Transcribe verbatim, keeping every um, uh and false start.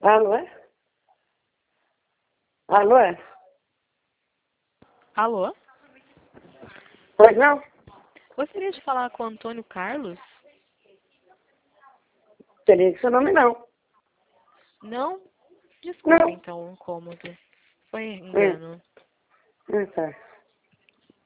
Alô, é? Alô, é? Alô? Pois não? Gostaria de falar com o Antônio Carlos? Teria que ser nome não. Não? Desculpa, Não. então, o incômodo. Foi Hum. engano. Hum, tá.